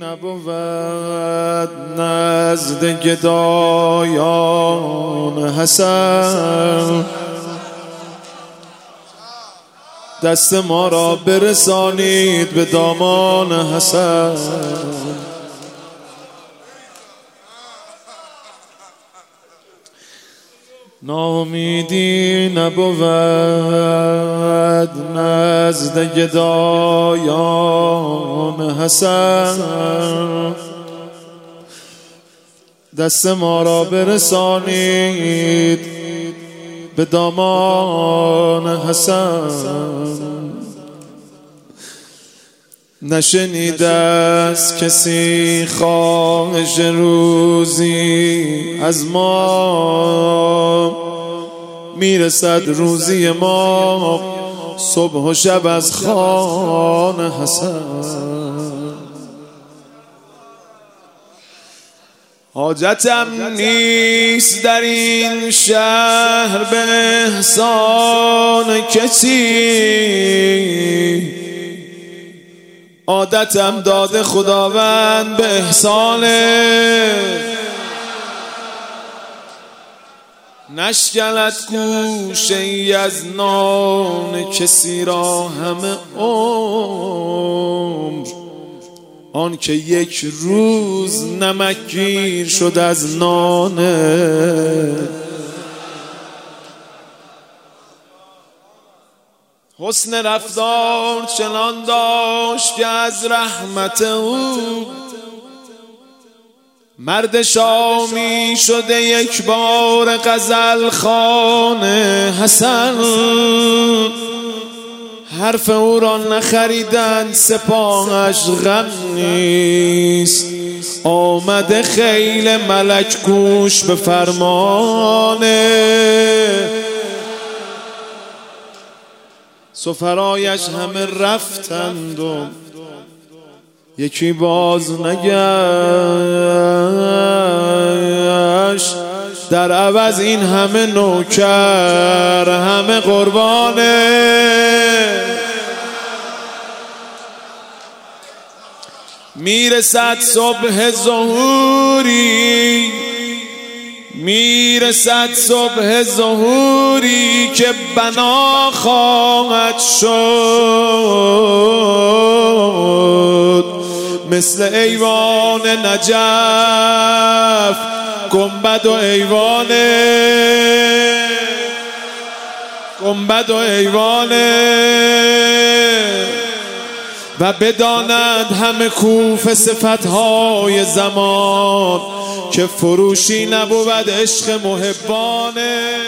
نبود نزد گدایان حسن، دست ما را برسانید به دامان حسن. ناامیدی نبود نزد گدایان حسن، دست ما را برسانید به دامان حسن. نشنیده است کسی خواهش روزی از ما، میرسد روزی ما صبح و شب از خوان حسن. حاجتم نیست در این شهر به احسان کسی، عادتم داده خداوند به احسانه. نشکند گوشه ای از نان کسی را همه عمر، آن که یک روز نمکگیر شد از نانه. حسن رفتار چنان داشت که از رحمت او مرد شامی شده یک بار غزل خوان حسن. حرف او را نخریدند سپاهش غم نیست، آمده خیل ملک گوش به فرمانه. سفرایش همه رفتند و یکی باز نگشت، در عوض این همه نوکر همه قربانه. میرسد صبح ظهوری، میرسد صبح ظهوری که بنا خواهد شد، مثل ایوان نجف گنبد و ایوانه و بدانند همه کوفه صفتهای زمان که فروشی نبود عشق محبانه.